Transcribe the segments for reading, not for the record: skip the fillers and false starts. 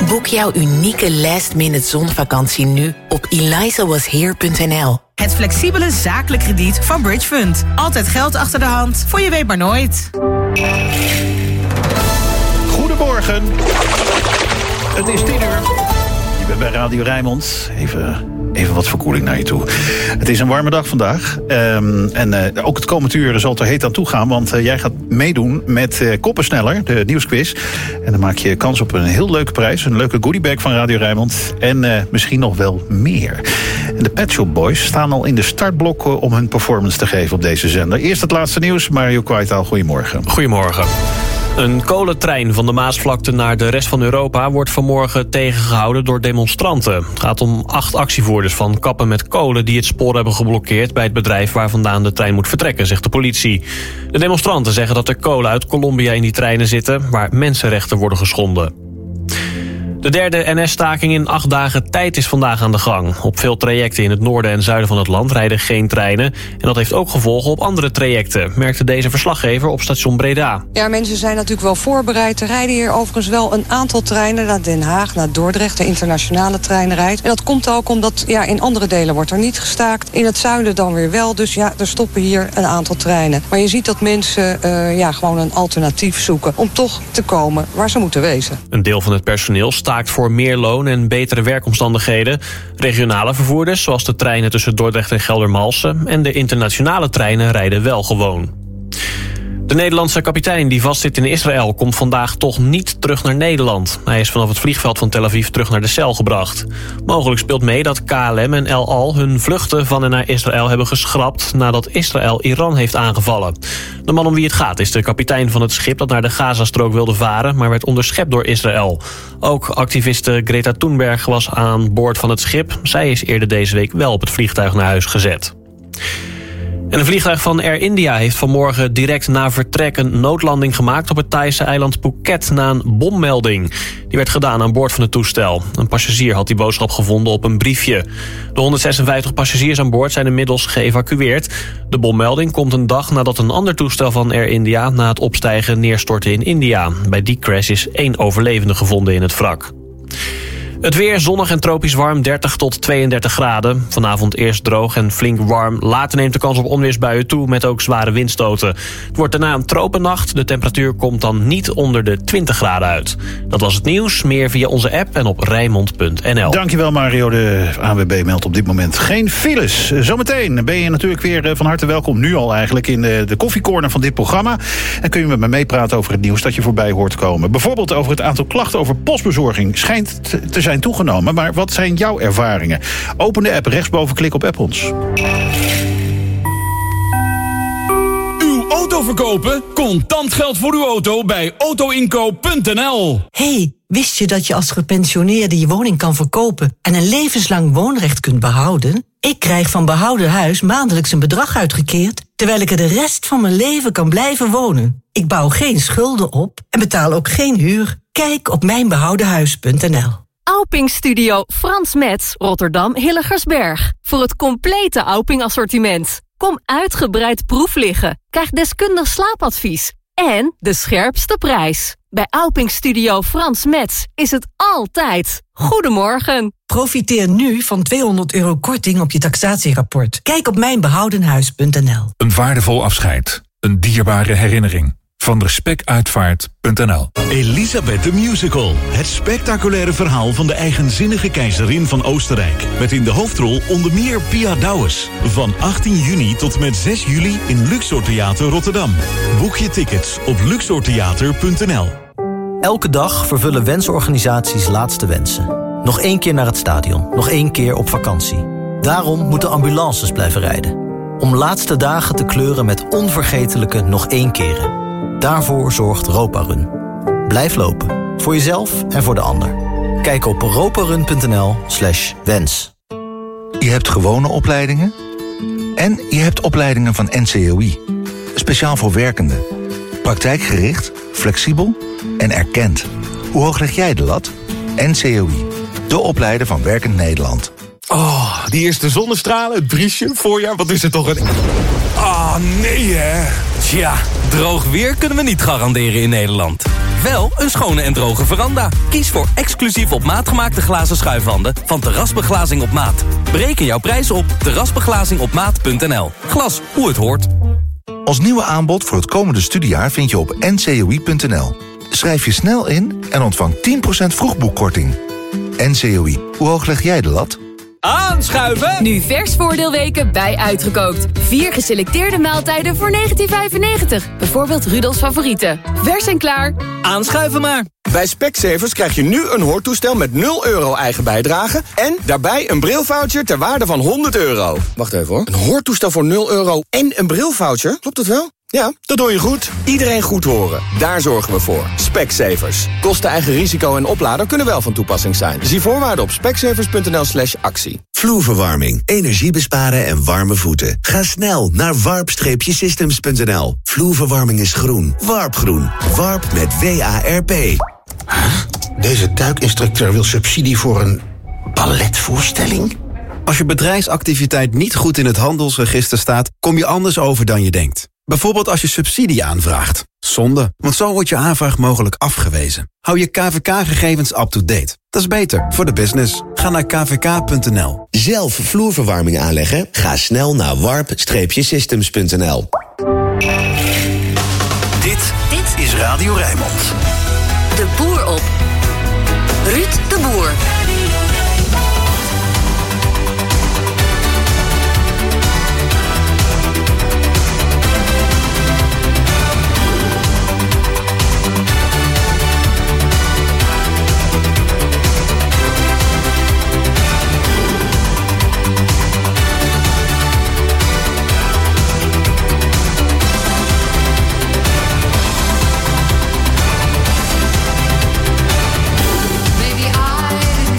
Boek jouw unieke last-minute zonvakantie nu op elizawashere.nl. Het flexibele zakelijk krediet van Bridge Fund. Altijd geld achter de hand, voor je weet maar nooit. Goedemorgen. Het is 10:00. Je bent bij Radio Rijnmond. Even wat verkoeling naar je toe. Het is een warme dag vandaag. Ook het komend uur zal het er heet aan toe gaan. Want jij gaat meedoen met Koppensneller, de nieuwsquiz. En dan maak je kans op een heel leuke prijs. Een leuke goodiebag van Radio Rijnmond. En misschien nog wel meer. En de Pet Shop Boys staan al in de startblokken om hun performance te geven op deze zender. Eerst het laatste nieuws. Mario Kwaitaal, goedemorgen. Goedemorgen. Een kolentrein van de Maasvlakte naar de rest van Europa wordt vanmorgen tegengehouden door demonstranten. Het gaat om 8 actievoerders van Kappen met Kolen die het spoor hebben geblokkeerd bij het bedrijf waar vandaan de trein moet vertrekken, zegt de politie. De demonstranten zeggen dat er kolen uit Colombia in die treinen zitten waar mensenrechten worden geschonden. De derde NS-staking in 8 dagen tijd is vandaag aan de gang. Op veel trajecten in het noorden en zuiden van het land rijden geen treinen. En dat heeft ook gevolgen op andere trajecten, merkte deze verslaggever op station Breda. Ja, mensen zijn natuurlijk wel voorbereid. Er rijden hier overigens wel een aantal treinen naar Den Haag, naar Dordrecht. De internationale trein rijdt. En dat komt ook omdat in andere delen wordt er niet gestaakt. In het zuiden dan weer wel. Dus ja, er stoppen hier een aantal treinen. Maar je ziet dat mensen gewoon een alternatief zoeken om toch te komen waar ze moeten wezen. Een deel van het personeel staakt voor meer loon en betere werkomstandigheden. Regionale vervoerders, zoals de treinen tussen Dordrecht en Geldermalsen, en de internationale treinen rijden wel gewoon. De Nederlandse kapitein die vastzit in Israël komt vandaag toch niet terug naar Nederland. Hij is vanaf het vliegveld van Tel Aviv terug naar de cel gebracht. Mogelijk speelt mee dat KLM en El Al hun vluchten van en naar Israël hebben geschrapt nadat Israël Iran heeft aangevallen. De man om wie het gaat is de kapitein van het schip dat naar de Gazastrook wilde varen, maar werd onderschept door Israël. Ook activiste Greta Thunberg was aan boord van het schip. Zij is eerder deze week wel op het vliegtuig naar huis gezet. En een vliegtuig van Air India heeft vanmorgen direct na vertrek een noodlanding gemaakt op het Thaise eiland Phuket na een bommelding. Die werd gedaan aan boord van het toestel. Een passagier had die boodschap gevonden op een briefje. De 156 passagiers aan boord zijn inmiddels geëvacueerd. De bommelding komt een dag nadat een ander toestel van Air India na het opstijgen neerstortte in India. Bij die crash is 1 overlevende gevonden in het wrak. Het weer zonnig en tropisch warm, 30 tot 32 graden. Vanavond eerst droog en flink warm. Later neemt de kans op onweersbuien toe met ook zware windstoten. Het wordt daarna een tropennacht. De temperatuur komt dan niet onder de 20 graden uit. Dat was het nieuws. Meer via onze app en op Rijnmond.nl. Dankjewel Mario. De ANWB meldt op dit moment geen files. Zometeen ben je natuurlijk weer van harte welkom. Nu al eigenlijk in de koffiecorner van dit programma. En kun je met me meepraten over het nieuws dat je voorbij hoort komen. Bijvoorbeeld over het aantal klachten over postbezorging. Schijnt te zijn toegenomen. Maar wat zijn jouw ervaringen? Open de app, rechtsboven klik op App ons. Uw auto verkopen? Contant geld voor uw auto bij autoinkoop.nl. Hey, wist je dat je als gepensioneerde je woning kan verkopen en een levenslang woonrecht kunt behouden? Ik krijg van Behouden Huis maandelijks een bedrag uitgekeerd, terwijl ik er de rest van mijn leven kan blijven wonen. Ik bouw geen schulden op en betaal ook geen huur. Kijk op mijnbehoudenhuis.nl. Auping Studio Frans Metz, Rotterdam Hilligersberg. Voor het complete Auping assortiment. Kom uitgebreid proef liggen. Krijg deskundig slaapadvies. En de scherpste prijs. Bij Auping Studio Frans Metz is het altijd. Goedemorgen. Profiteer nu van €200 korting op je taxatierapport. Kijk op mijnbehoudenhuis.nl. Een waardevol afscheid. Een dierbare herinnering. Van respectuitvaart.nl. Elisabeth the Musical. Het spectaculaire verhaal van de eigenzinnige keizerin van Oostenrijk. Met in de hoofdrol onder meer Pia Douwes. Van 18 juni tot met 6 juli in Luxor Theater Rotterdam. Boek je tickets op luxortheater.nl. Elke dag vervullen wensorganisaties laatste wensen. Nog 1 keer naar het stadion. Nog 1 keer op vakantie. Daarom moeten ambulances blijven rijden. Om laatste dagen te kleuren met onvergetelijke nog 1 keren. Daarvoor zorgt Roparun. Blijf lopen. Voor jezelf en voor de ander. Kijk op roparun.nl/wens. Je hebt gewone opleidingen. En je hebt opleidingen van NCOI. Speciaal voor werkenden. Praktijkgericht, flexibel en erkend. Hoe hoog leg jij de lat? NCOI. De opleider van Werkend Nederland. Oh, die eerste zonnestralen, het briesje, voorjaar, wat is er toch een... Ah, nee hè. Tja, droog weer kunnen we niet garanderen in Nederland. wel een schone en droge veranda. Kies voor exclusief op maat gemaakte glazen schuifwanden van Terrasbeglazing op maat. Bereken jouw prijs op terrasbeglazingopmaat.nl. Glas, hoe het hoort. Ons nieuwe aanbod voor het komende studiejaar vind je op ncoi.nl. Schrijf je snel in en ontvang 10% vroegboekkorting. NCOI, hoe hoog leg jij de lat? Aanschuiven! Nu vers voordeelweken bij Uitgekookt. 4 geselecteerde maaltijden voor €19,95. Bijvoorbeeld Rudolfs favorieten. Vers en klaar. Aanschuiven maar. Bij Specsavers krijg je nu een hoortoestel met €0 eigen bijdrage... en daarbij een brilvoucher ter waarde van €100. Wacht even hoor. Een hoortoestel voor €0 en een brilvoucher? Klopt dat wel? Ja, dat doe je goed. Iedereen goed horen. Daar zorgen we voor. Specsavers. Kosten, eigen risico en oplader kunnen wel van toepassing zijn. Zie voorwaarden op specsavers.nl/actie. Vloerverwarming, energie besparen en warme voeten. Ga snel naar warp-systems.nl. Vloerverwarming is groen. Warpgroen. Warp met WARP. Deze duikinstructeur wil subsidie voor een balletvoorstelling? Als je bedrijfsactiviteit niet goed in het handelsregister staat, kom je anders over dan je denkt. Bijvoorbeeld als je subsidie aanvraagt. Zonde, want zo wordt je aanvraag mogelijk afgewezen. Hou je KVK-gegevens up-to-date. Dat is beter voor de business. Ga naar kvk.nl. Zelf vloerverwarming aanleggen? Ga snel naar warp-systems.nl. Dit is Radio Rijnmond. De Boer op. Ruud de Boer. Maybe I didn't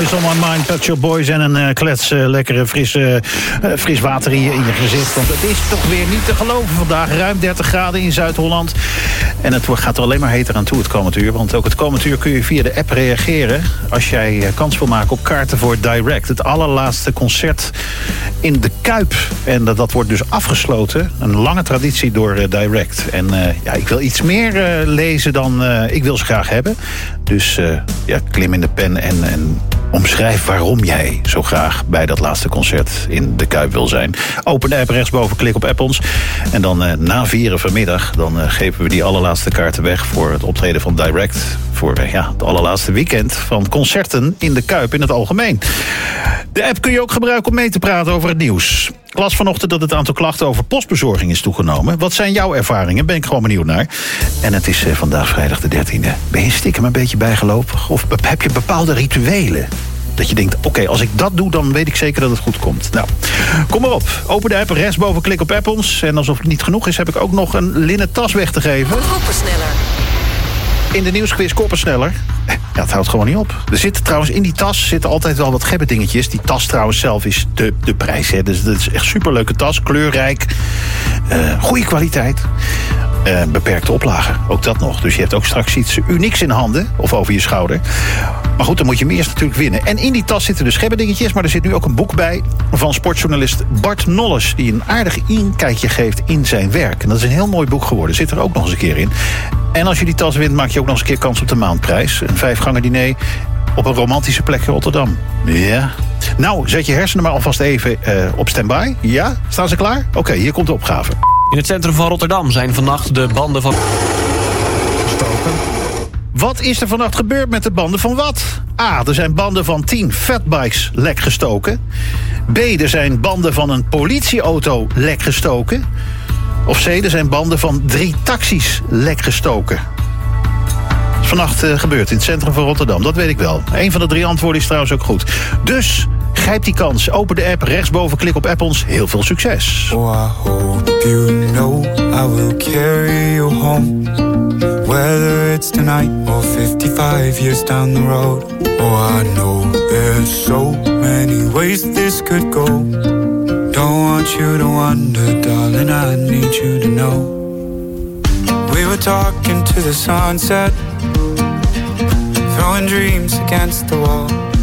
is on my mind, Pet Shop Boys en een klets lekkere fris water in je gezicht. Want het is toch weer niet te geloven vandaag. Ruim 30 graden in Zuid-Holland. En het gaat er alleen maar heter aan toe het komend uur. Want ook het komend uur kun je via de app reageren als jij kans wil maken op kaarten voor Direct. Het allerlaatste concert in de Kuip. En dat wordt dus afgesloten. Een lange traditie door Direct. En ik wil iets meer lezen dan ik wil ze graag hebben. Dus klim in de pen en omschrijf waarom jij zo graag bij dat laatste concert in de Kuip wil zijn. Open de app rechtsboven, klik op App ons. En dan na 4 vanmiddag, dan geven we die allerlaatste kaarten weg voor het optreden van Direct. Voor het allerlaatste weekend van concerten in de Kuip in het algemeen. De app kun je ook gebruiken om mee te praten over het nieuws. Ik las vanochtend dat het aantal klachten over postbezorging is toegenomen. Wat zijn jouw ervaringen? Ben ik gewoon benieuwd naar. En het is vandaag vrijdag de 13e. Ben je stiekem een beetje bijgelovig? Of heb je bepaalde rituelen? Dat je denkt, oké, als ik dat doe, dan weet ik zeker dat het goed komt. Nou, kom maar op. Open de app, rechtsboven, klik op App ons. En alsof het niet genoeg is, heb ik ook nog een linnen tas weg te geven. Koppensneller. In de nieuwsquiz Koppensneller. Ja, het houdt gewoon niet op. Er zitten trouwens in die tas altijd wel wat gebbedingetjes. Die tas trouwens zelf is de prijs. Hè. Dus dat is echt superleuke tas. Kleurrijk. Goede kwaliteit. Beperkte oplage. Ook dat nog. Dus je hebt ook straks iets unieks in handen. Of over je schouder. Maar goed, dan moet je hem eerst natuurlijk winnen. En in die tas zitten dus gebbedingetjes. Maar er zit nu ook een boek bij van sportjournalist Bart Nolles. Die een aardig inkijkje geeft in zijn werk. En dat is een heel mooi boek geworden. Zit er ook nog eens een keer in. En als je die tas wint, maak je ook nog eens een keer kans op de maandprijs. Een 5-gangen diner op een romantische plek in Rotterdam. Ja. Nou, zet je hersenen maar alvast even op standby. Ja? Staan ze klaar? Oké, hier komt de opgave. In het centrum van Rotterdam zijn vannacht de banden van gestoken. Wat is er vannacht gebeurd met de banden van wat? A, er zijn banden van 10 fatbikes lek gestoken. B, er zijn banden van een politieauto lek gestoken. Of C, er zijn banden van 3 taxis lek gestoken. Dat is vannacht gebeurd in het centrum van Rotterdam, dat weet ik wel. Eén van de 3 antwoorden is trouwens ook goed. Dus grijp die kans, open de app, rechtsboven, klik op App ons. Heel veel succes. Oh, I hope you know I will carry you home. Whether it's tonight or 55 years down the road. Oh, I know there's so many ways this could go. Don't want you to wonder, darling, I need you to know. We were talking to the sunset, throwing dreams against the wall.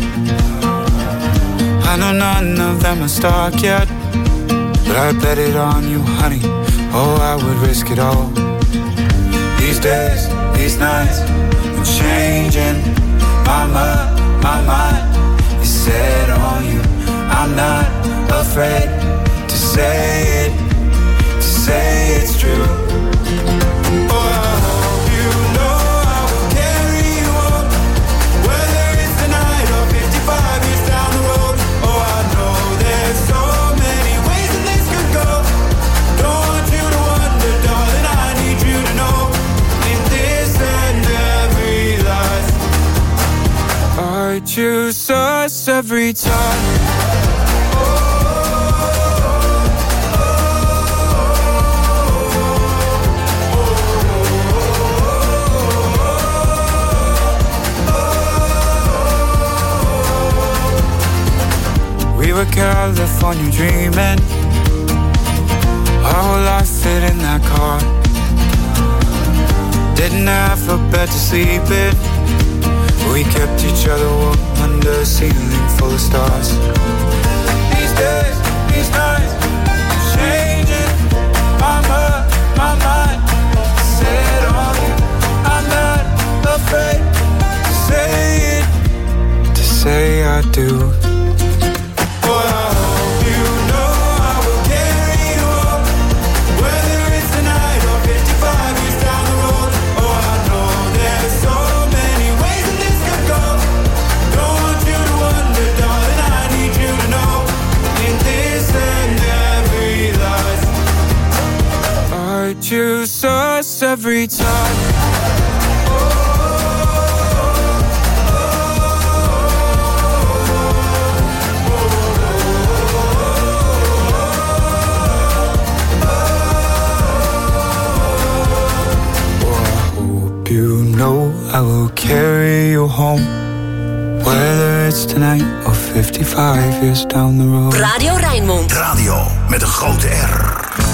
I know none of them are stuck yet, but I bet it on you, honey. Oh, I would risk it all. These days, these nights, I'm changing. My mind is set on you. I'm not afraid to say it's true. Oh, I hope you know I will carry you on. Whether it's tonight or 55 years down the road. Oh, I know there's so many ways that this could go. Don't want you to wonder, darling, I need you to know. In this and every life, I choose us every time. We were California dreaming. Our whole life fit in that car. Didn't have a bed to sleep in. We kept each other warm under a ceiling full of stars. These days, these nights, I'm changing. My mind set on you. I'm not afraid to say it, to say I do. Choose us every time. Oh, I hope you know I will carry you home. Whether it's it's tonight or 55 years down the road. Radio Rijnmond. Radio met een grote R.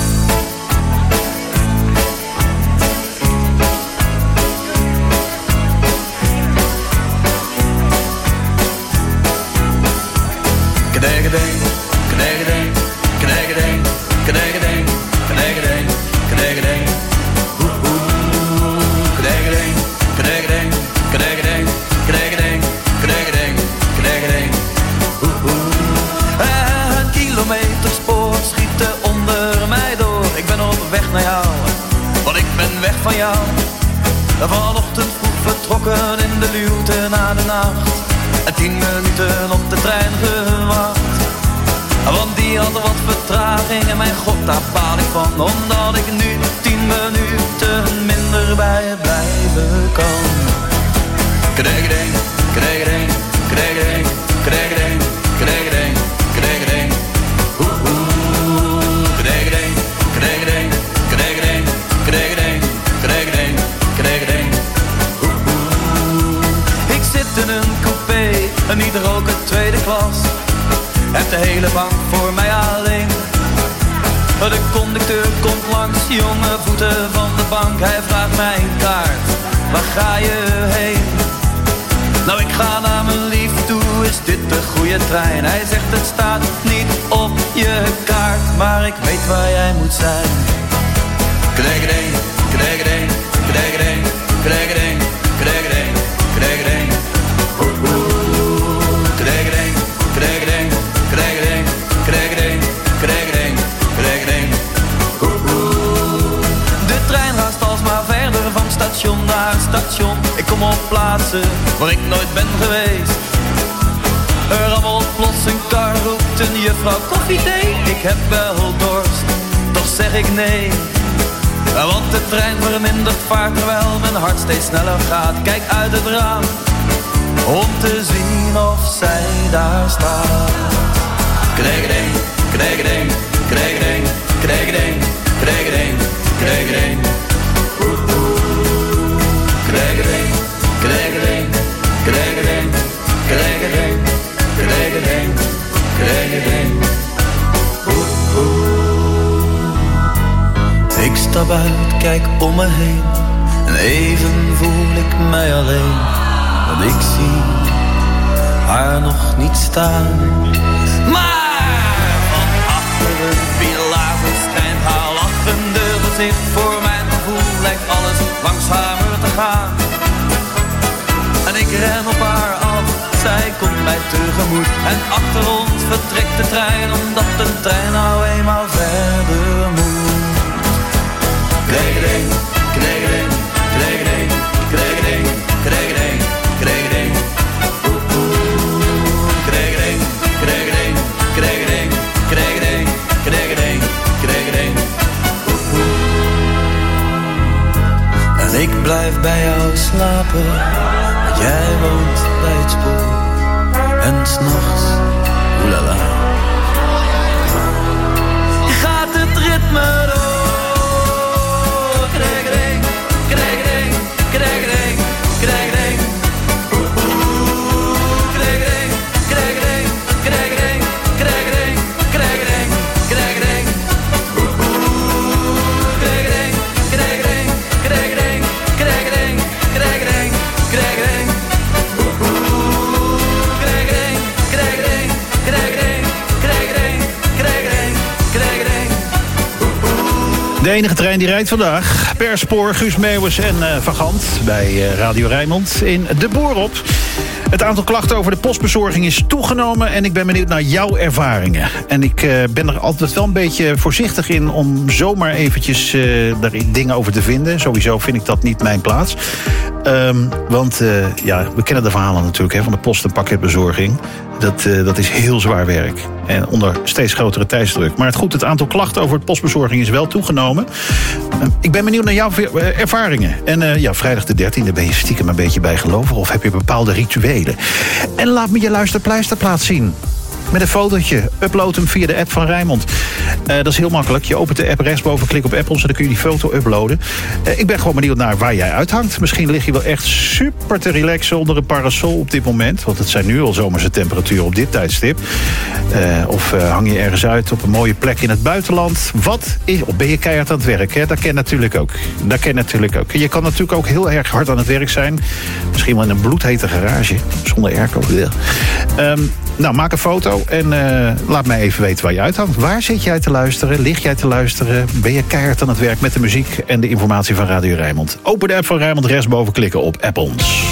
Van jou, vanochtend vroeg vertrokken in de luwte na de nacht. En 10 minuten op de trein gewacht. Want die had wat vertraging en mijn god, daar baal ik van. Omdat ik nu 10 minuten minder bij je blijven kan. Kregeding, kregeding, kregeding, kregeding, kregeding, kregeding. Kregeding, kregeding, kregeding, kregeding. Kregeding, kregeding. Ik zit in een coupé, niet roken tweede klas. Heb de hele bank voor mij alleen. De conducteur komt langs, jonge voeten van de bank. Hij vraagt mijn kaart, waar ga je heen? Nou, ik ga naar mijn lief toe, is dit de goede trein? Hij zegt het staat niet op je kaart, maar ik weet waar jij moet zijn. Kregeding, kregeding, kregeding, kregeding, kregeding, kregeding. Kregeding, kregeding, kregeding, kregeding, kregeding, kregeding. De trein raast alsmaar verder van station naar station. Ik kom op plaatsen waar ik nooit ben geweest. Er rammelt plots een kar, roept een juffrouw koffie, thee. Ik heb wel dorst, toch zeg ik nee. Want de trein vermindert vaart terwijl mijn hart steeds sneller gaat. Kijk uit het raam om te zien of zij daar staat. Kregeding, kregeding, kregeding, kregeding, kregeding, kregeding. Kregeding, kregeding, kregeding, kregeding, kregeding, kregeding. Ik stap uit, kijk om me heen en even voel ik mij alleen. Want ik zie haar nog niet staan. Maar van achter een pilaar verschijnt haar lachende gezicht. Voor mijn gevoel lijkt alles langzamer te gaan. En ik ren op haar af, zij komt mij tegemoet. En achter ons vertrekt de trein, omdat de trein nou eenmaal verder moet. Kregeding, kregeding, kregeding, kregeding, kregeding, kregeding. Kregeding, kregeding, kregeding, kregeding, kregeding, kregeding. En ik blijf bij jou slapen, want jij woont bij het spoor. En 's nachts, oelala, gaat het ritme door. Kregeding, kregeding, kregeding, kregeding. Kregeding, kregeding, kregeding, kregeding, kregeding, kregeding. Kregeding, kregeding, kregeding, kregeding, kregeding, kregeding. Kregeding, kregeding, kregeding, kregeding, kregeding, kregeding. De enige trein die rijdt vandaag. Per spoor, Guus Meeuwis en Van Gant bij Radio Rijnmond in De Boer op. Het aantal klachten over de postbezorging is toegenomen en ik ben benieuwd naar jouw ervaringen. En ik ben er altijd wel een beetje voorzichtig in om zomaar eventjes daar dingen over te vinden. Sowieso vind ik dat niet mijn plaats. Want we kennen de verhalen natuurlijk van de post- en pakketbezorging. Dat is heel zwaar werk. En onder steeds grotere tijdsdruk. Maar het aantal klachten over de postbezorging is wel toegenomen. Ik ben benieuwd naar jouw ervaringen. En vrijdag de 13e ben je stiekem een beetje bijgelovig. Of heb je bepaalde rituelen? En laat me je luisterpleisterplaat zien. met een fotootje. Upload hem via de app van Rijnmond. Dat is heel makkelijk. Je opent de app rechtsboven, klik op Apple, en dan kun je die foto uploaden. Ik ben gewoon benieuwd naar waar jij uithangt. Misschien lig je wel echt super te relaxen onder een parasol op dit moment. Want het zijn nu al zomerse temperaturen op dit tijdstip. Of hang je ergens uit op een mooie plek in het buitenland. Of ben je keihard aan het werk? Hè? Dat ken natuurlijk ook. Je kan natuurlijk ook heel erg hard aan het werk zijn. Misschien wel in een bloedhete garage. Zonder airco. Nou, maak een foto en laat mij even weten waar je uithangt. Waar zit jij te luisteren? Lig jij te luisteren? Ben je keihard aan het werk met de muziek en de informatie van Radio Rijnmond? Open de app van Rijnmond, rechtsboven klikken op App ons.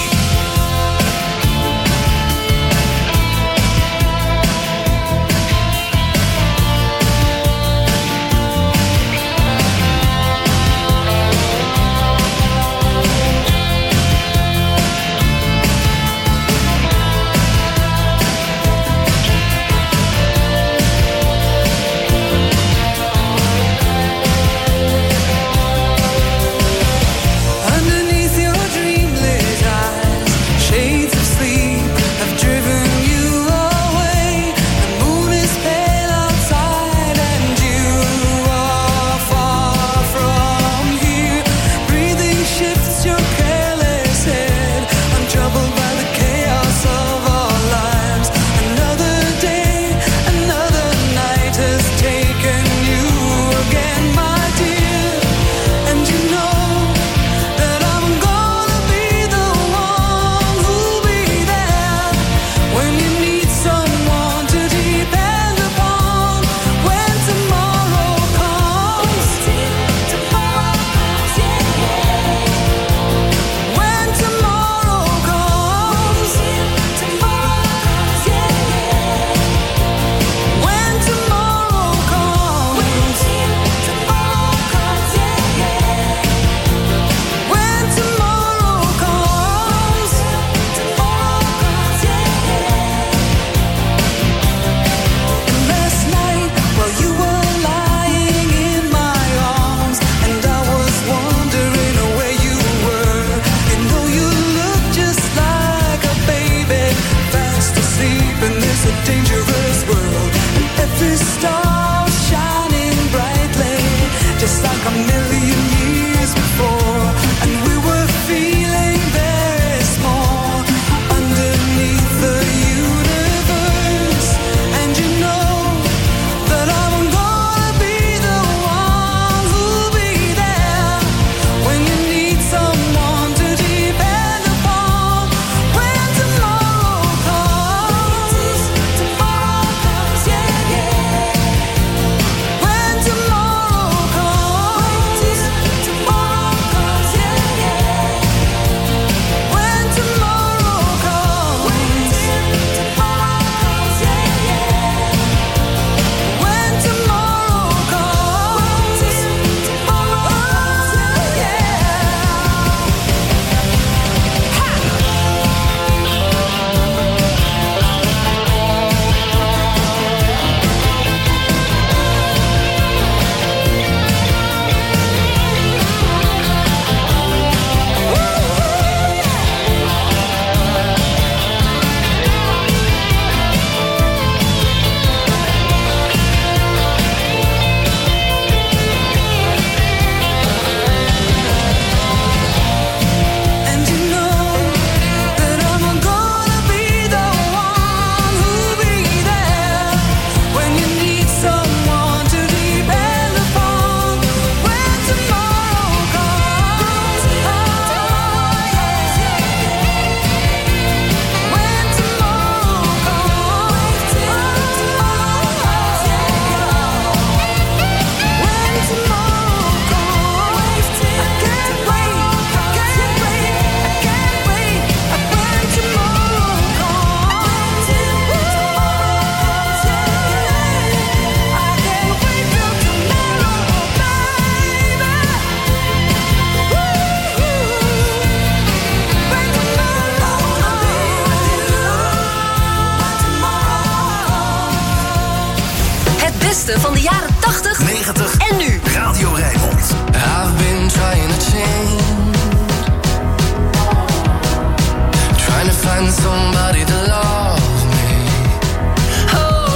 beste van de jaren 80, 90 en nu. Radio Rijnmond. I've been trying to change, trying to find somebody to love me. Oh,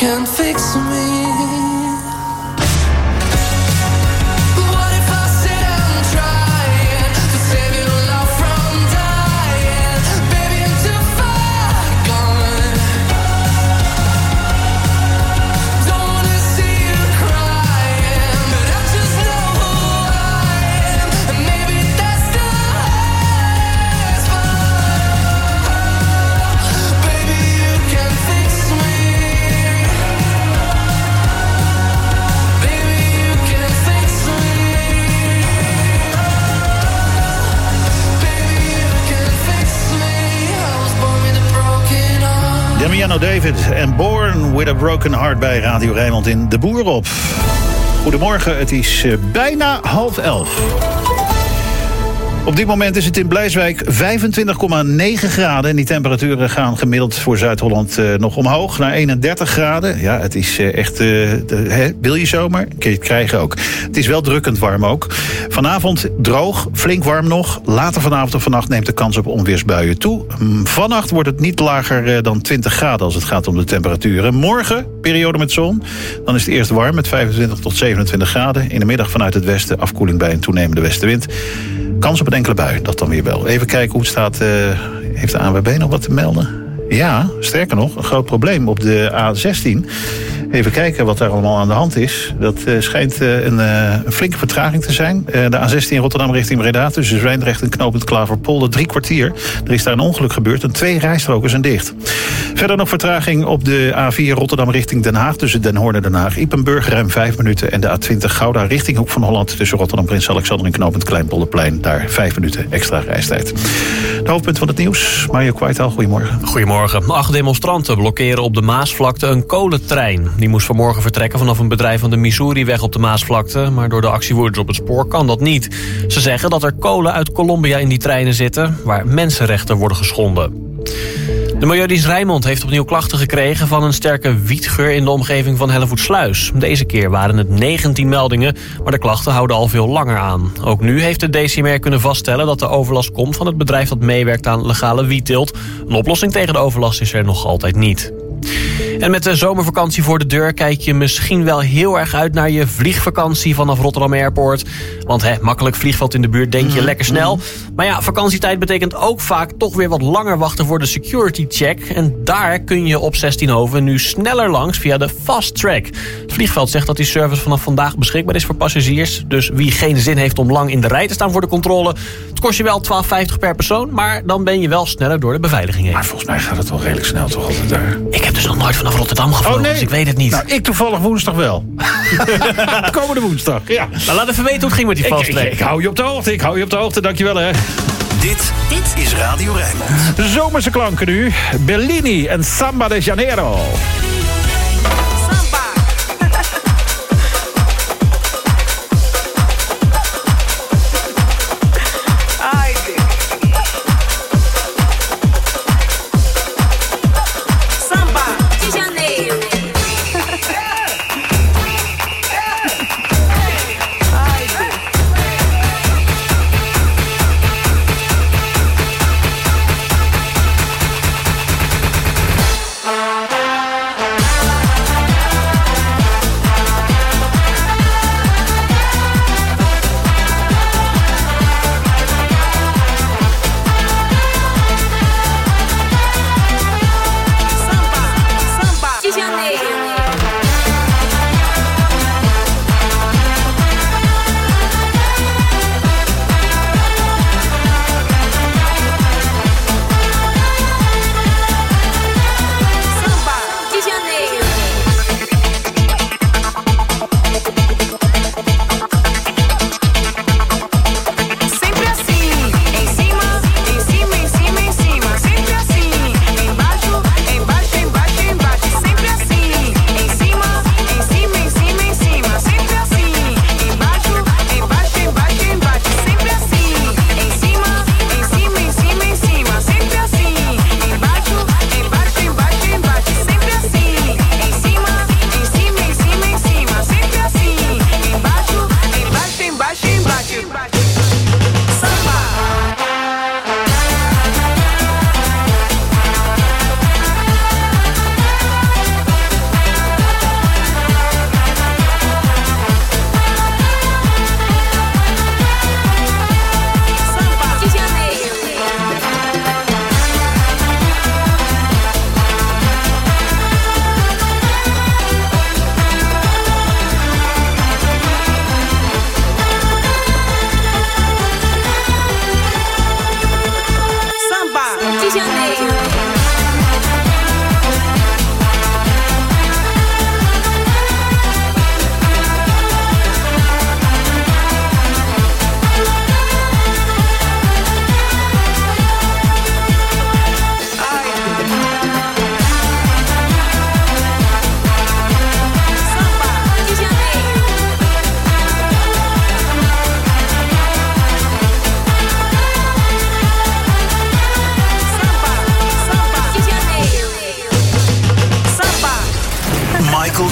can't fix me. Damiano David en Born with a Broken Heart bij Radio Rijnmond in De Boer op. Goedemorgen, het is bijna 10:30. Op dit moment is het in Blijswijk 25,9 graden. En die temperaturen gaan gemiddeld voor Zuid-Holland nog omhoog naar 31 graden. Ja, het is echt... wil je zomaar? Kun je het krijgen ook. Het is wel drukkend warm ook. Vanavond droog, flink warm nog. Later vanavond of vannacht neemt de kans op onweersbuien toe. Vannacht wordt het niet lager dan 20 graden als het gaat om de temperaturen. Morgen, periode met zon. Dan is het eerst warm met 25 tot 27 graden. In de middag vanuit het westen afkoeling bij een toenemende westenwind. Kans op een enkele bui, dat dan weer wel. Even kijken hoe het staat. Heeft de ANWB nog wat te melden? Ja, sterker nog, een groot probleem op de A16. Even kijken wat daar allemaal aan de hand is. Dat schijnt een flinke vertraging te zijn. De A16 Rotterdam richting Breda tussen Zwijndrecht en knooppunt Klaverpolder 3 kwartier. Er is daar een ongeluk gebeurd en 2 rijstroken zijn dicht. Verder nog vertraging op de A4 Rotterdam richting Den Haag tussen Den Hoorn en Den Haag. Ipenburg ruim 5 minuten en de A20 Gouda richting Hoek van Holland tussen Rotterdam Prins Alexander en knooppunt Kleinpolderplein. Daar 5 minuten extra reistijd. De hoofdpunt van het nieuws. Mario Kwijtaal, goedemorgen. Goedemorgen. 8 demonstranten blokkeren op de Maasvlakte een kolentrein. Die moest vanmorgen vertrekken vanaf een bedrijf van de Missouriweg op de Maasvlakte. Maar door de actievoerders op het spoor kan dat niet. Ze zeggen dat er kolen uit Colombia in die treinen zitten, waar mensenrechten worden geschonden. De Milieudienst Rijnmond heeft opnieuw klachten gekregen van een sterke wietgeur in de omgeving van Hellevoetsluis. Deze keer waren het 19 meldingen, maar de klachten houden al veel langer aan. Ook nu heeft de DCMR kunnen vaststellen dat de overlast komt van het bedrijf dat meewerkt aan legale wietteelt. Een oplossing tegen de overlast is er nog altijd niet. En met de zomervakantie voor de deur kijk je misschien wel heel erg uit naar je vliegvakantie vanaf Rotterdam Airport. Want makkelijk vliegveld in de buurt denk je lekker snel. Maar ja, vakantietijd betekent ook vaak toch weer wat langer wachten voor de security check. En daar kun je op 16hoven nu sneller langs via de Fast Track. Het vliegveld zegt dat die service vanaf vandaag beschikbaar is voor passagiers. Dus wie geen zin heeft om lang in de rij te staan voor de controle, het kost je wel $12,50 per persoon, maar dan ben je wel sneller door de beveiliging heen. Maar volgens mij gaat het wel redelijk snel toch altijd daar. Ik heb dus nog nooit vanaf Rotterdam gevlogen, dus ik weet het niet. Nou, ik toevallig woensdag wel. Komende woensdag, ja. Nou, laat even weten hoe het ging met die Fast Track. Ik hou je op de hoogte, dankjewel hè. Dit is Radio Rijnmond. Zomerse klanken nu. Bellini en Samba de Janeiro.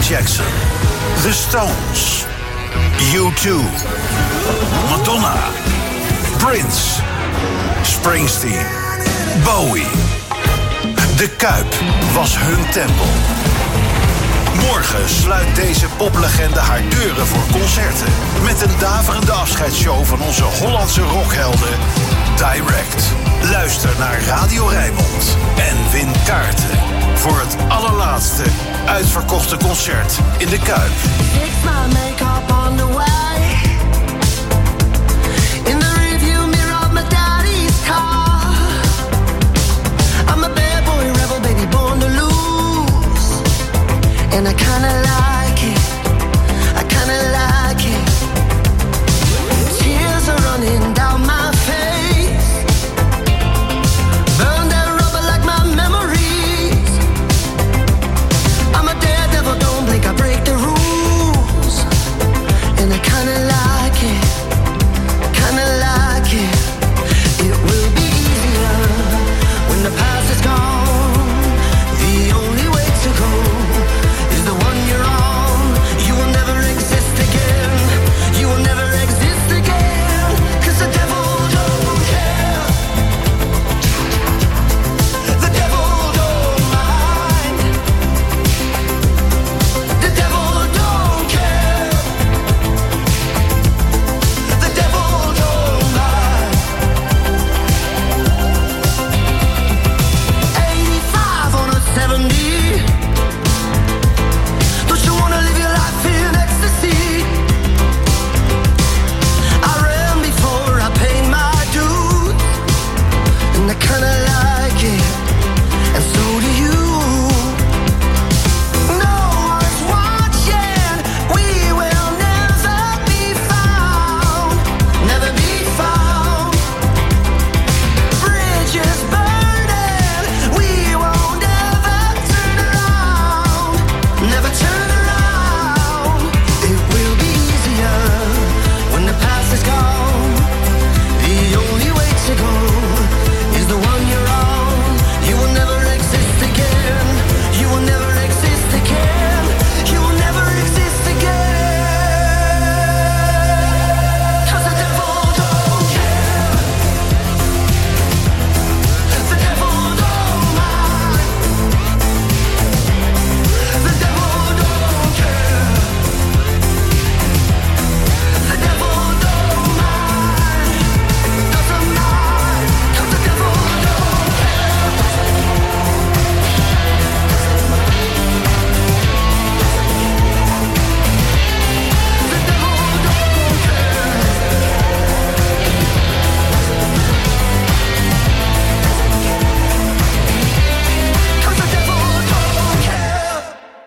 Jackson, The Stones, U2, Madonna, Prince, Springsteen, Bowie. De Kuip was hun tempel. Morgen sluit deze poplegende haar deuren voor concerten. Met een daverende afscheidsshow van onze Hollandse rockhelden Direct. Luister naar Radio Rijnmond en win kaarten voor het allerlaatste uitverkochte concert in de Kuip. And I kinda like it, I kinda like it. Tears are running down my face. Burn that rubber like my memories. I'm a daredevil, don't blink, I break the rules. And I kinda like it, kinda like it. It will be easier when the past is gone. The only way to go is the one you're on. You will never exist again. You will never exist again. 'Cause the devil don't care. The devil don't mind. The devil don't care. The devil don't mind. 85 on a 70. Don't you wanna live your life in ecstasy? I ran before I paid my dues, and I kinda like it, and so do you. No one's watching, we will never be found, never be found. Bridges burning, we won't ever turn around, never turn around. It will be easier when the past is gone. The only way to go is the one you're on. You will never exist again. You will never exist again. You will never exist again. 'Cause the devil don't care. The devil don't mind. The devil don't care. The devil don't mind. Doesn't mind. 'Cause the devil don't care. The devil don't care. 'Cause the devil don't care.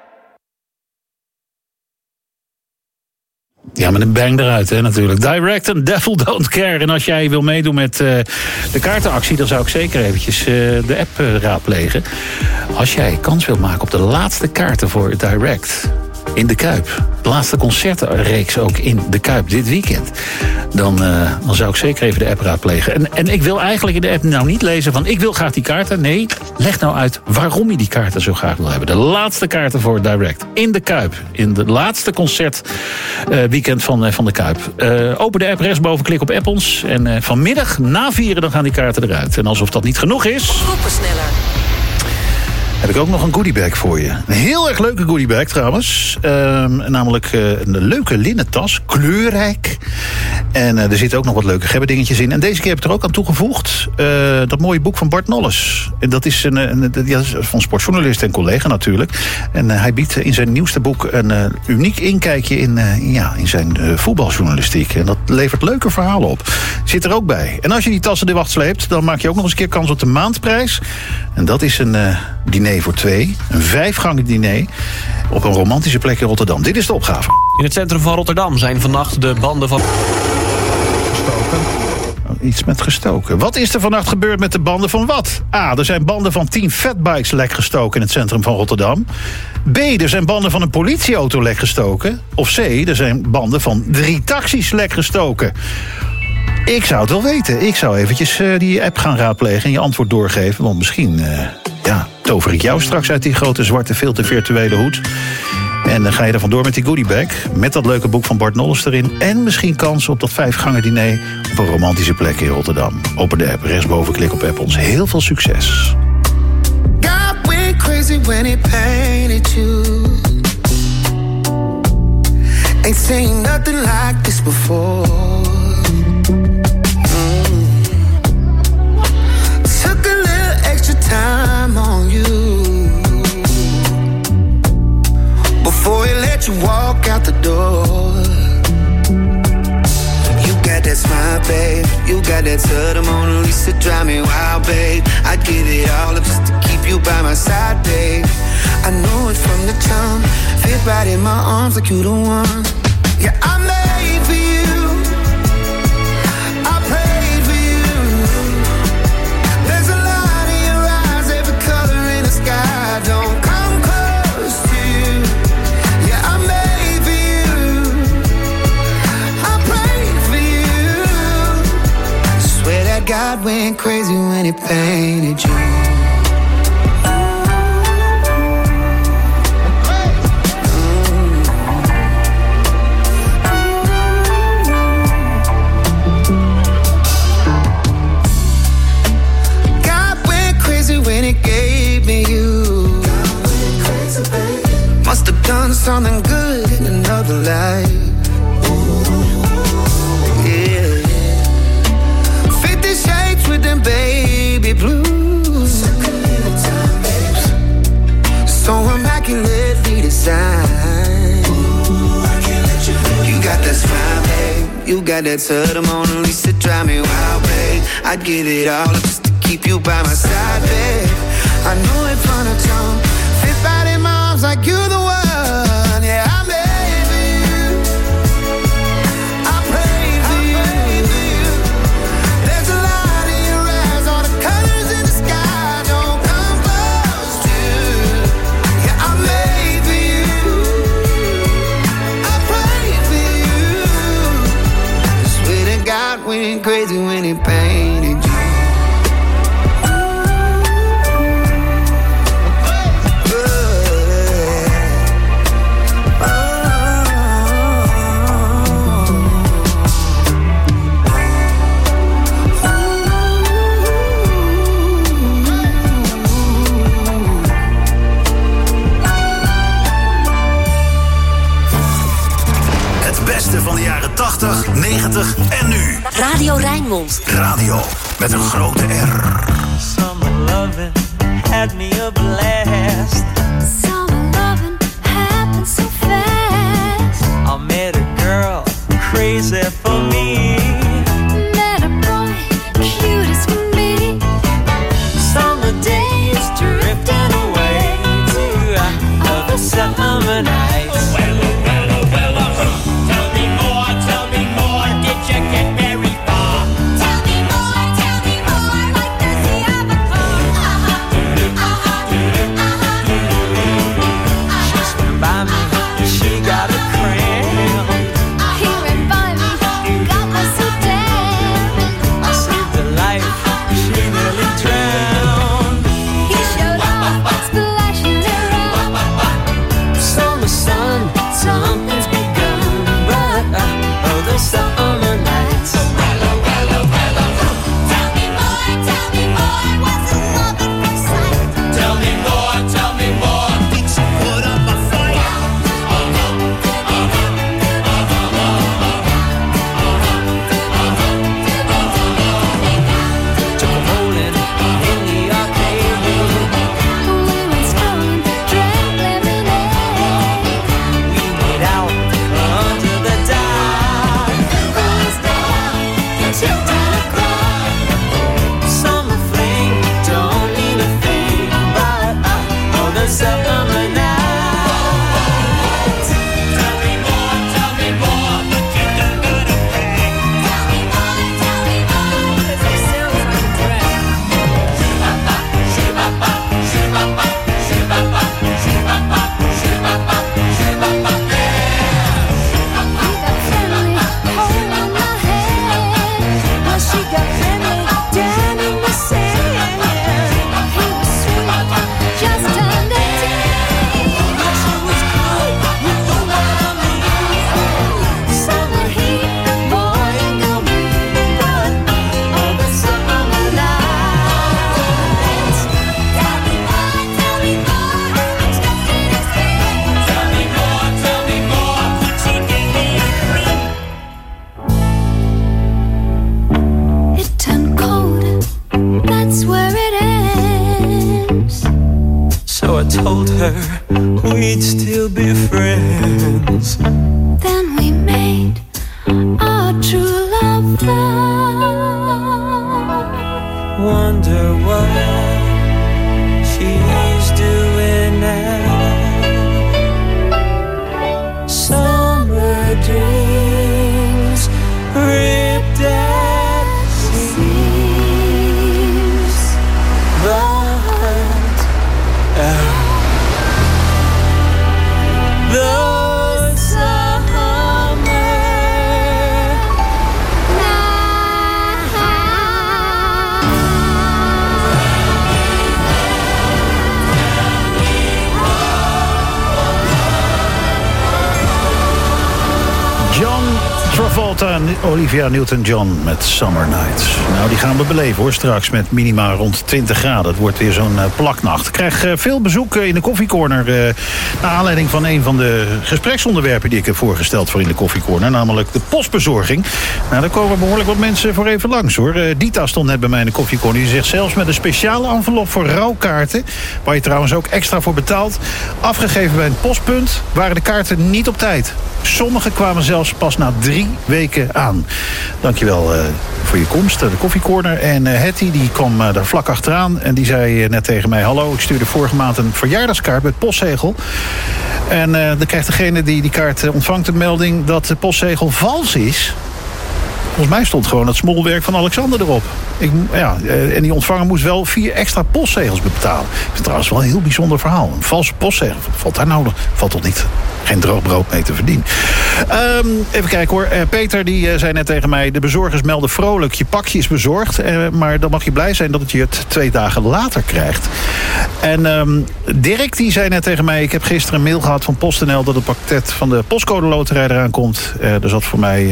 Ja, met een bang eruit, hè, natuurlijk. Direct and Devil Don't Care. En als jij wil meedoen met de kaartenactie, dan zou ik zeker eventjes de app raadplegen. Als jij kans wilt maken op de laatste kaarten voor Direct in de Kuip. De laatste concertenreeks ook in de Kuip dit weekend. Dan zou ik zeker even de app raadplegen. En ik wil eigenlijk in de app nou niet lezen van ik wil graag die kaarten. Nee, leg nou uit waarom je die kaarten zo graag wil hebben. De laatste kaarten voor Direct in de Kuip. In de laatste concertweekend van de Kuip. Open de app rechtsboven, klik op app ons. En vanmiddag na 4 dan gaan die kaarten eruit. En alsof dat niet genoeg is, Groepensneller. heb ik ook nog een goodiebag voor je. Een heel erg leuke goodiebag trouwens. Namelijk een leuke linnen tas. Kleurrijk. En er zitten ook nog wat leuke gebbedingetjes in. En deze keer heb ik er ook aan toegevoegd dat mooie boek van Bart Nolles. En dat is van sportjournalist en collega natuurlijk. En hij biedt in zijn nieuwste boek een uniek inkijkje in zijn voetbaljournalistiek. En dat levert leuke verhalen op. Zit er ook bij. En als je die tas in de wacht sleept, dan maak je ook nog eens een keer kans op de maandprijs. En dat is een diner voor 2. Een 5-gangen diner op een romantische plek in Rotterdam. Dit is de opgave. In het centrum van Rotterdam zijn vannacht de banden van... Gestoken. Iets met gestoken. Wat is er vannacht gebeurd met de banden van wat? A, er zijn banden van 10 fatbikes lek gestoken in het centrum van Rotterdam. B, er zijn banden van een politieauto lek gestoken. Of C, er zijn banden van 3 taxis lek gestoken. Ik zou het wel weten. Ik zou eventjes die app gaan raadplegen en je antwoord doorgeven. Want misschien tover ik jou straks uit die grote zwarte veel te virtuele hoed. En dan ga je er vandoor met die goodiebag. Met dat leuke boek van Bart Nolles erin. En misschien kans op dat 5-gangen diner op een romantische plek in Rotterdam. Open de app, rechtsboven klik op app ons. Heel veel succes. God went crazy when he painted you. Ain't seen nothing like this before. Took a little extra time on you before he let you walk out the door. You got that smile, babe. You got that Southern Mona Lisa, drive me wild, babe. I'd give it all up just to keep you by my side, babe. I know it from the jump. Fit right in my arms like you the one. Yeah, I'm made for you. I prayed for you. There's a light in your eyes, every color in the sky. Don't come close to you. Yeah, I'm made for you. I prayed for you. Swear that God went crazy when he painted you. Done something good in another life. Yeah. 50 Shades with them baby blues. So immaculately designed. You got that smile, babe. You got that Southern Mona Lisa, drive me wild, babe. I'd give it all up just to keep you by my side, babe. I know it from the jump. Fit right in my arms like you're the one. Went crazy when he painted you. Het beste van de jaren 80, 90 en nu. Radio Rijnmond. Radio met een grote R. Summer loving had me a blast. Summer loving happened so fast. I met a girl crazy for me. Met a boy cute as can be. Summer days drifting away to other summer nights. He went by me, got myself told her we'd still be friends. Then we made our true love vow. Wonder what she's doing now. Summer dreams ripped at seams. The hurt out. The Travolta en Olivia Newton-John met Summer Nights. Nou, die gaan we beleven hoor, straks met minima rond 20 graden. Het wordt weer zo'n plaknacht. Ik krijg veel bezoek in de koffiecorner. Naar aanleiding van een van de gespreksonderwerpen die ik heb voorgesteld voor in de koffiecorner. Namelijk de postbezorging. Nou, daar komen behoorlijk wat mensen voor even langs hoor. Dita stond net bij mij in de koffiecorner. Die zegt zelfs met een speciale envelop voor rouwkaarten. Waar je trouwens ook extra voor betaalt. Afgegeven bij een postpunt waren de kaarten niet op tijd. Sommige kwamen zelfs pas na 3 weken aan. Dankjewel voor je komst, de koffiecorner. En Hetty die kwam daar vlak achteraan. En die zei net tegen mij: hallo, ik stuurde vorige maand een verjaardagskaart met postzegel. En dan krijgt degene die die kaart ontvangt een melding dat de postzegel vals is. Volgens mij stond gewoon het smolwerk van Alexander erop. En die ontvanger moest wel 4 extra postzegels betalen. Dat is trouwens wel een heel bijzonder verhaal. Een valse postzegel. Valt daar nou? Valt toch niet? Geen droog brood mee te verdienen. Even kijken hoor. Peter die zei net tegen mij: de bezorgers melden vrolijk, je pakje is bezorgd. Maar dan mag je blij zijn dat je het 2 dagen later krijgt. En Dirk die zei net tegen mij: ik heb gisteren een mail gehad van PostNL dat het pakket van de postcode loterij eraan komt. Er zat voor mij...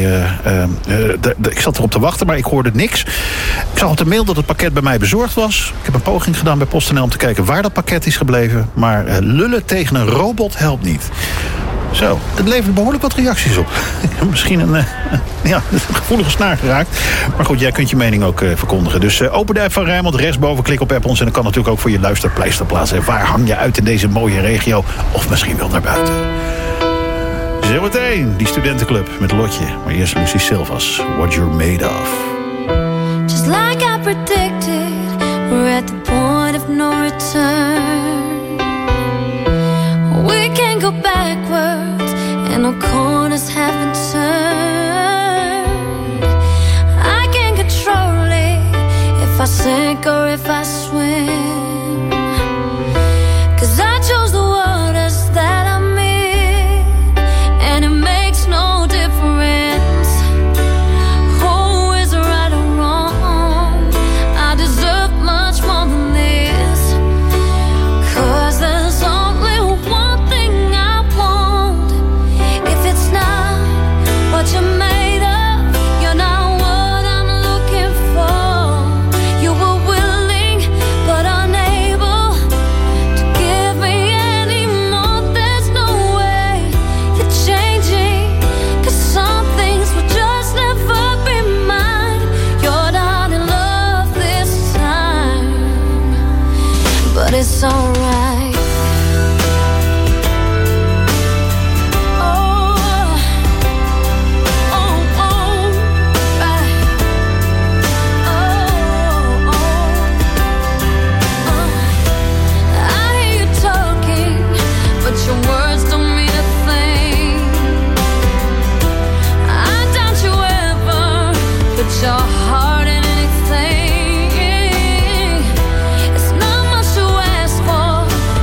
ik zat erop te wachten, maar ik hoorde niks. Ik zag op de mail dat het pakket bij mij bezorgd was. Ik heb een poging gedaan bij PostNL om te kijken waar dat pakket is gebleven. Maar lullen tegen een robot helpt niet. Zo, het levert behoorlijk wat reacties op. Misschien een gevoelige snaar geraakt. Maar goed, jij kunt je mening ook verkondigen. Dus open de app van Rijnmond, rechtsboven, klik op app ons. En dan kan natuurlijk ook voor je luisterpleister plaatsen. Waar hang je uit in deze mooie regio? Of misschien wel naar buiten. Zometeen, die studentenclub met Lotje. Maar eerst Lucy Silvas, What You're Made Of. Just like I predicted, we're at the point of no return. We can't go backwards, and no corners haven't turned. I can't control it, if I sink or if I swim. 'Cause I chose the waters that I'm in, and it makes no difference who is right or wrong. I deserve much more than this, 'cause there's only one thing I want. If it's not what you're made of, you're not what I'm looking for. You were willing but unable to give me any more. There's no way you're changing, 'cause some things will just never be mine. You're not in love this time, but it's alright. I hear you talking, but your words don't mean a thing. I doubt you ever put your heart in anything. It's not much to ask for,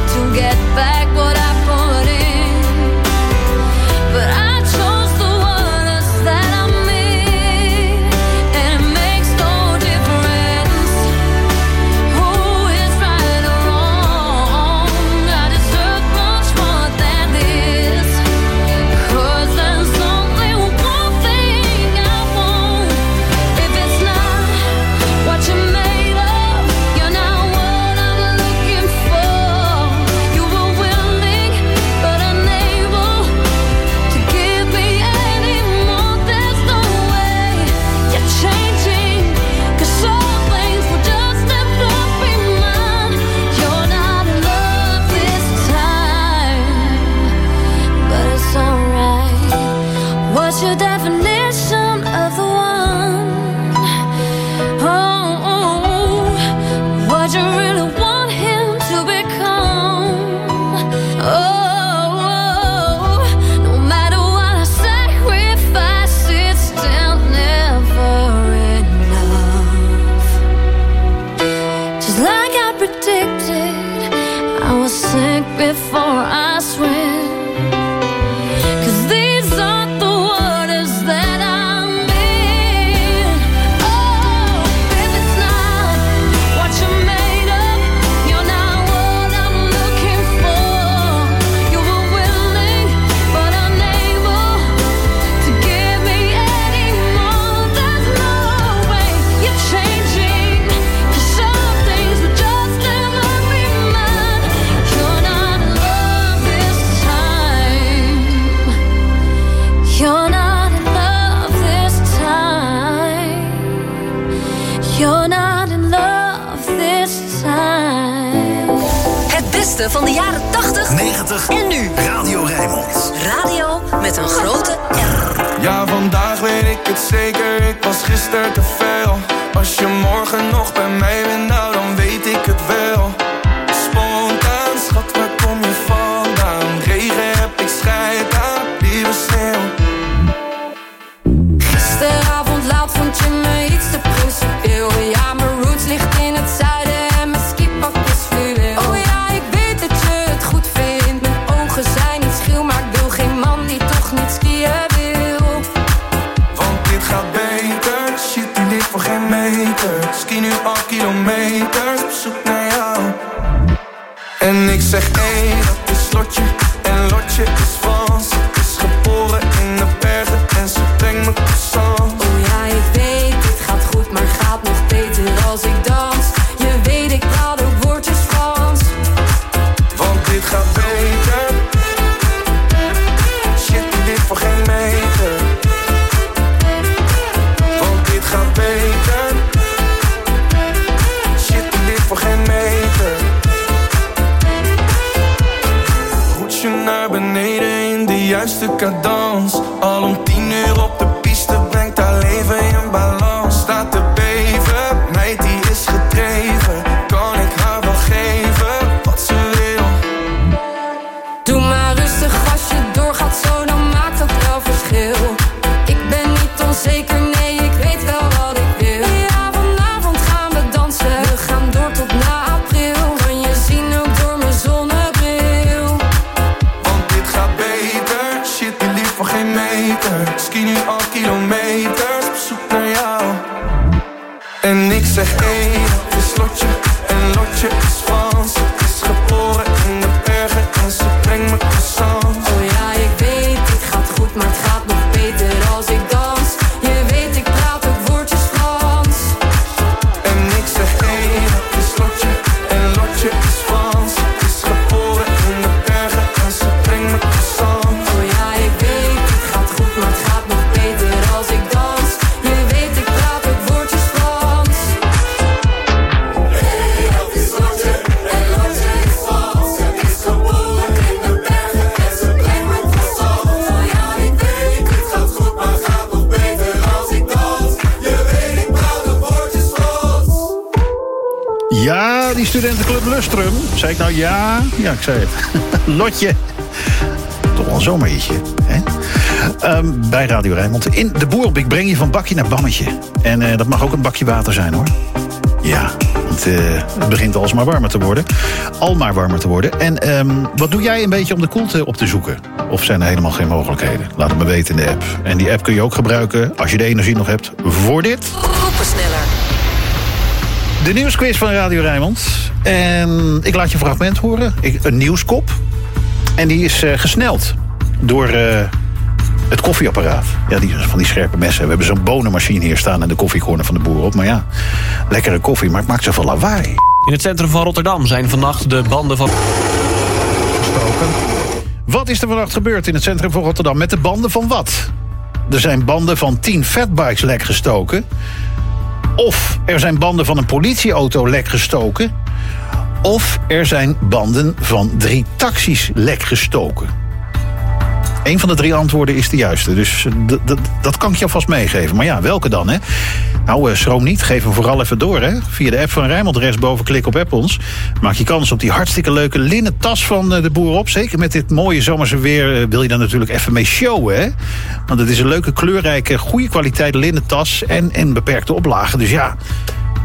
just like I predicted. I was sick before I swim. 'Cause these are the waters that I'm in. Oh, if it's not what you're made of, you're not what I'm looking for. You were willing, but unable to give me any more. There's no way you're changing, 'cause some things will just never be mine. You're not in love this time. You're not in love this time. You're not in love this time. Het beste van de jaren 80, 90 en nu. Radio Rijnmond. Radio met een grote R. Ja, vandaag weet ik het zeker, ik was gisteren te veel. Als je morgen nog bij mij bent, nou dan weet ik het wel. Spontaan, schat, waar kom je vandaan? Regen heb ik scheid aan, lieve sneeuw. Gisteravond laat vond je me iets te principieel. Ja, mijn roots ligt in het zuiden en mijn skipak is fluweel. Oh ja, ik weet dat je het goed vindt. Mijn ogen zijn niet schil, maar ik wil geen man die toch niet skiën wil. Want dit gaat beter, shit die ligt voor geen meter. Ski nu al kilometers, op zoek naar jou. En ik zeg hey, dat is Lotje, en Lotje is Frans. Is geboren in de bergen en ze brengt me croissant. Oh ja, ik weet, dit gaat goed, maar gaat nog beter als ik dans. Je weet, ik praat ook woordjes Frans. Want dit gaat beter, shit die ligt voor geen meter. Want dit gaat beter, shit die ligt voor geen meter. Roetje naar beneden in de juiste cadans. Al om 10 uur op de piste brengt haar leven in balans. Staat te beven, meid die is gedreven. Kan ik haar wel geven wat ze wil? Doe maar rustig als je doorgaat zo, dan maakt dat wel verschil. Ik ben niet onzeker, nee, ik weet wel wat ik wil. Ja, vanavond gaan we dansen, we gaan door tot na april. Kan je zien ook door mijn zonnebril. Want dit gaat beter, shit die lief voor geen meter. Ski nu al kilometers, op zoek naar jou. En ik zeg hey, dat is Lotje, en Lotje is Frans. Is geboren in de bergen en ze brengt me croissant. Oh ja, ik weet, dit gaat goed, maar het gaat nog beter als ik dans. Je weet, ik praat ook woordjes Frans. En ik zeg hey, dat is Lotje, en Lotje is Frans. Is geboren in de bergen en ze brengt me croissant. Oh ja, ik weet, dit gaat goed, maar het gaat nog beter als ik dans. Je weet, ik praat ook woordjes Frans. Hey, dat is Lotje, en Lotje is Frans. Is geboren in de bergen en ze brengt me croissant. Oh ja, ik weet, dit gaat goed, maar het gaat nog beter als ik dans. Je weet, ik praat ook woordjes Frans. Ja, die studentenclub Lustrum. Zei ik nou ja? Ja, ik zei het. Lotje. Toch wel een zomerhitje, hè? Bij Radio Rijnmond. In de Boer op, ik breng je van bakje naar bammetje. En dat mag ook een bakje water zijn, hoor. Ja, want het begint alsmaar warmer te worden. Al maar warmer te worden. En wat doe jij een beetje om de koelte op te zoeken? Of zijn er helemaal geen mogelijkheden? Laat het me weten in de app. En die app kun je ook gebruiken, als je de energie nog hebt, voor dit. Groepensneller. De nieuwsquiz van Radio Rijnmond. En ik laat je een fragment horen. Een nieuwskop. En die is gesneld door het koffieapparaat. Ja, van die scherpe messen. We hebben zo'n bonenmachine hier staan in de koffiecorner van de Boer op. Maar ja, lekkere koffie, maar het maakt zoveel lawaai. In het centrum van Rotterdam zijn vannacht de banden van gestoken. Wat is er vannacht gebeurd in het centrum van Rotterdam? Met de banden van wat? Er zijn banden van 10 fatbikes lek gestoken. Of er zijn banden van een politieauto lek gestoken. Of er zijn banden van 3 taxis lek gestoken. Eén van de 3 antwoorden is de juiste. Dus dat kan ik je alvast meegeven. Maar ja, welke dan, hè? Nou, schroom niet. Geef hem vooral even door, hè? Via de app van Rijnmond, rechtsboven, klik op app ons. Maak je kans op die hartstikke leuke linnen tas van de Boer op. Zeker met dit mooie zomerse weer wil je dan natuurlijk even mee showen, hè? Want het is een leuke, kleurrijke, goede kwaliteit linnen tas en beperkte oplagen. Dus ja,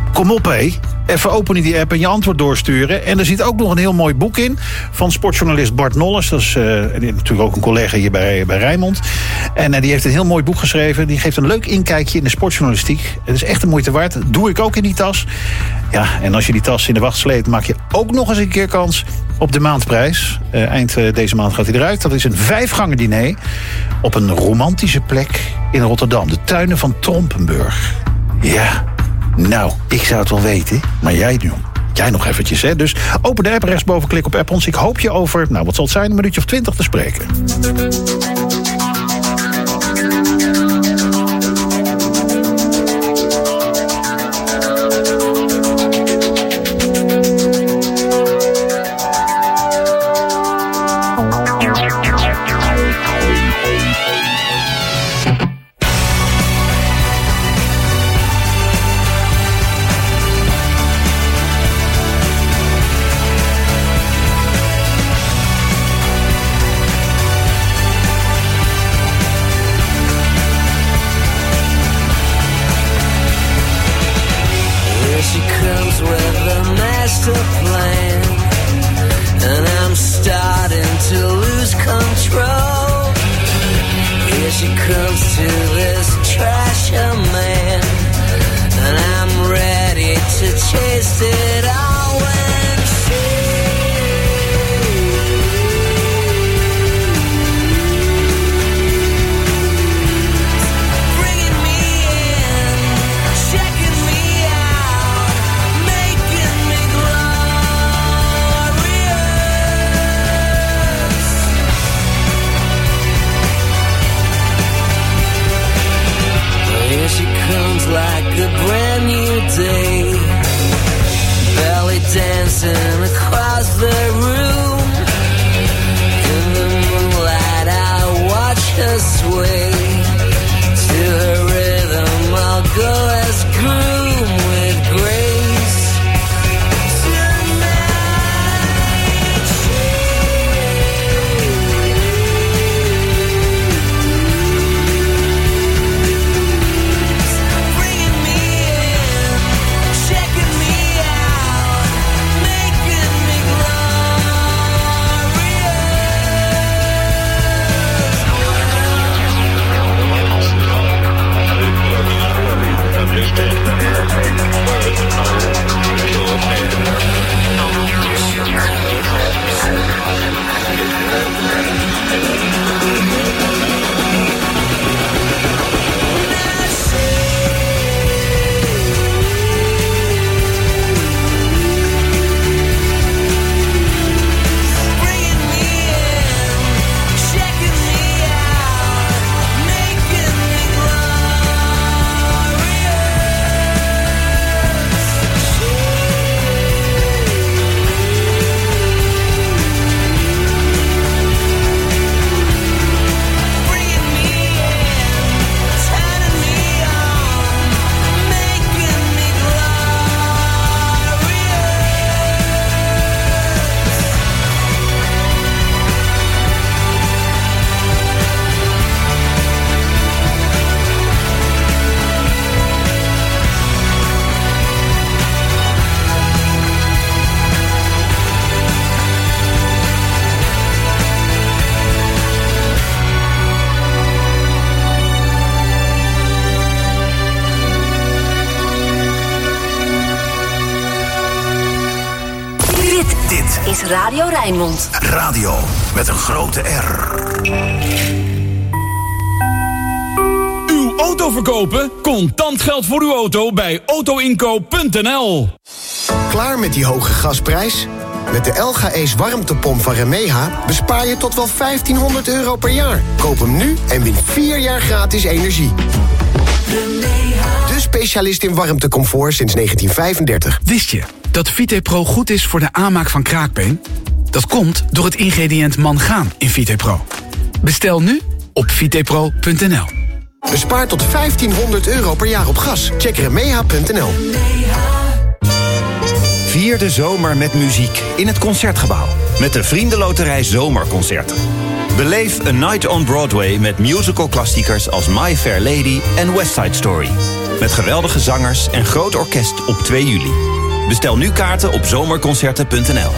Kom op, hé. Even openen die app en je antwoord doorsturen. En er zit ook nog een heel mooi boek in van sportjournalist Bart Nolles. Dat is natuurlijk ook een collega hier bij Rijnmond. En die heeft een heel mooi boek geschreven. Die geeft een leuk inkijkje in de sportjournalistiek. Het is echt de moeite waard. Dat doe ik ook in die tas. Ja, en als je die tas in de wacht sleept, maak je ook nog eens een keer kans op de maandprijs. Eind deze maand gaat hij eruit. Dat is een 5-gangen diner op een romantische plek in Rotterdam. De tuinen van Trompenburg. Ja, nou, ik zou het wel weten, maar jij nog eventjes, hè. Dus open de app, rechtsboven, klik op app ons. Ik hoop je over, nou, wat zal het zijn, een minuutje of 20 te spreken. Is Radio Rijnmond. Radio met een grote R. Uw auto verkopen? Contant geld voor uw auto bij autoinkoop.nl. Klaar met die hoge gasprijs? Met de LG Ace warmtepomp van Remeha bespaar je tot wel €1500 per jaar. Koop hem nu en win 4 jaar gratis energie. De specialist in warmtecomfort sinds 1935. Wist je dat VitePro goed is voor de aanmaak van kraakbeen? Dat komt door het ingrediënt mangaan in VitePro. Bestel nu op vitepro.nl. Bespaar tot €1500 per jaar op gas. Check remeha.nl. Vier de zomer met muziek in het Concertgebouw. Met de Vriendenloterij Zomerconcerten. Beleef A Night on Broadway met musicalklassiekers als My Fair Lady en West Side Story. Met geweldige zangers en groot orkest op 2 juli. Bestel nu kaarten op zomerconcerten.nl.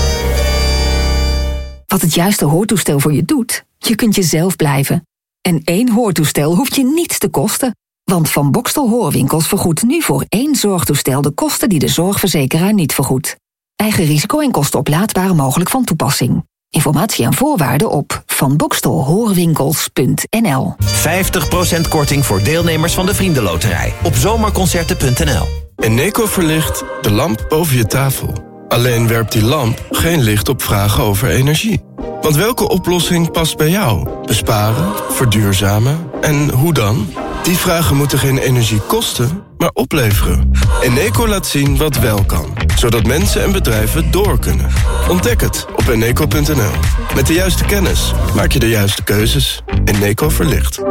Wat het juiste hoortoestel voor je doet? Je kunt jezelf blijven. En 1 hoortoestel hoeft je niets te kosten. Want Van Bokstel Hoorwinkels vergoedt nu voor 1 zorgtoestel de kosten die de zorgverzekeraar niet vergoedt. Eigen risico en kosten oplaadbaar mogelijk van toepassing. Informatie en voorwaarden op vanbokstelhoorwinkels.nl. 50% korting voor deelnemers van de Vriendenloterij op zomerconcerten.nl. Eneco verlicht de lamp boven je tafel. Alleen werpt die lamp geen licht op vragen over energie. Want welke oplossing past bij jou? Besparen, verduurzamen en hoe dan? Die vragen moeten geen energie kosten, maar opleveren. Eneco laat zien wat wel kan, zodat mensen en bedrijven door kunnen. Ontdek het op eneco.nl. Met de juiste kennis maak je de juiste keuzes. Eneco verlicht.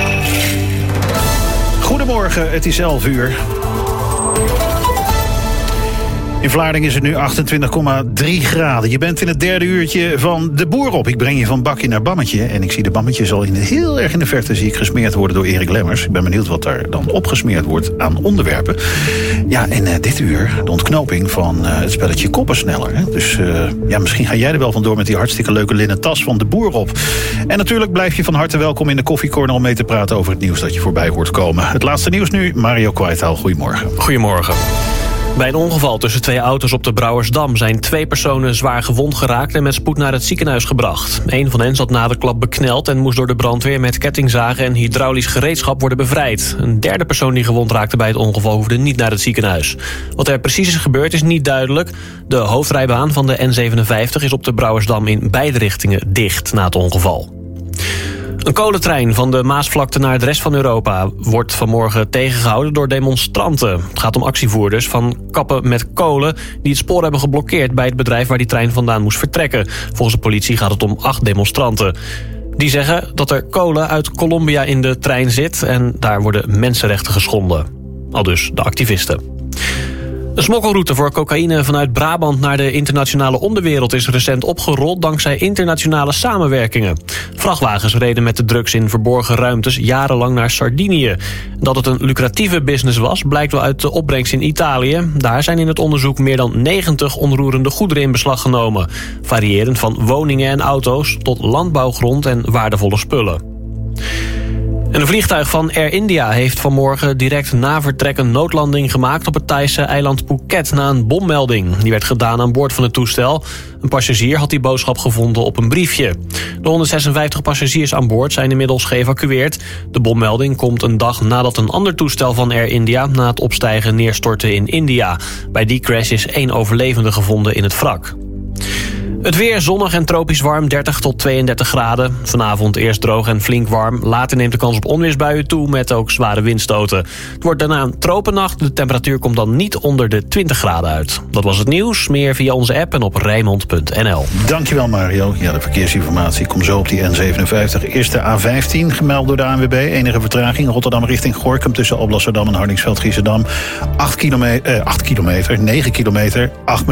Goedemorgen, het is 11 uur. In Vlaardingen is het nu 28,3 graden. Je bent in het 3e uurtje van De Boer op. Ik breng je van bakje naar bammetje. En ik zie de bammetjes al heel erg in de verte zie ik gesmeerd worden door Erik Lemmers. Ik ben benieuwd wat daar dan opgesmeerd wordt aan onderwerpen. Ja, en dit uur de ontknoping van het spelletje Koppensneller. Hè? Dus misschien ga jij er wel vandoor met die hartstikke leuke linnen tas van De Boer op. En natuurlijk blijf je van harte welkom in de koffiecorner om mee te praten over het nieuws dat je voorbij hoort komen. Het laatste nieuws nu, Mario Kwijtaal. Goedemorgen. Goedemorgen. Bij een ongeval tussen 2 auto's op de Brouwersdam zijn 2 personen zwaar gewond geraakt en met spoed naar het ziekenhuis gebracht. Een van hen zat na de klap bekneld en moest door de brandweer met kettingzagen en hydraulisch gereedschap worden bevrijd. Een 3e persoon die gewond raakte bij het ongeval hoefde niet naar het ziekenhuis. Wat er precies is gebeurd is niet duidelijk. De hoofdrijbaan van de N57 is op de Brouwersdam in beide richtingen dicht na het ongeval. Een kolentrein van de Maasvlakte naar de rest van Europa wordt vanmorgen tegengehouden door demonstranten. Het gaat om actievoerders van Kappen met Kolen die het spoor hebben geblokkeerd bij het bedrijf waar die trein vandaan moest vertrekken. Volgens de politie gaat het om 8 demonstranten. Die zeggen dat er kolen uit Colombia in de trein zit en daar worden mensenrechten geschonden. Aldus de activisten. De smokkelroute voor cocaïne vanuit Brabant naar de internationale onderwereld is recent opgerold dankzij internationale samenwerkingen. Vrachtwagens reden met de drugs in verborgen ruimtes jarenlang naar Sardinië. Dat het een lucratieve business was, blijkt wel uit de opbrengst in Italië. Daar zijn in het onderzoek meer dan 90 onroerende goederen in beslag genomen. Variërend van woningen en auto's tot landbouwgrond en waardevolle spullen. En een vliegtuig van Air India heeft vanmorgen direct na vertrek een noodlanding gemaakt op het Thaise eiland Phuket na een bommelding. Die werd gedaan aan boord van het toestel. Een passagier had die boodschap gevonden op een briefje. De 156 passagiers aan boord zijn inmiddels geëvacueerd. De bommelding komt een dag nadat een ander toestel van Air India na het opstijgen neerstortte in India. Bij die crash is 1 overlevende gevonden in het wrak. Het weer zonnig en tropisch warm, 30 tot 32 graden. Vanavond eerst droog en flink warm. Later neemt de kans op onweersbuien toe met ook zware windstoten. Het wordt daarna een tropennacht. De temperatuur komt dan niet onder de 20 graden uit. Dat was het nieuws. Meer via onze app en op Rijnmond.nl. Dankjewel Mario. Ja, de verkeersinformatie komt zo op die N57. Eerst de A15, gemeld door de ANWB. Enige vertraging. Rotterdam richting Gorinchem tussen Alblasserdam en Hardingsveld-Giessendam. 9 kilometer, 8 minuten.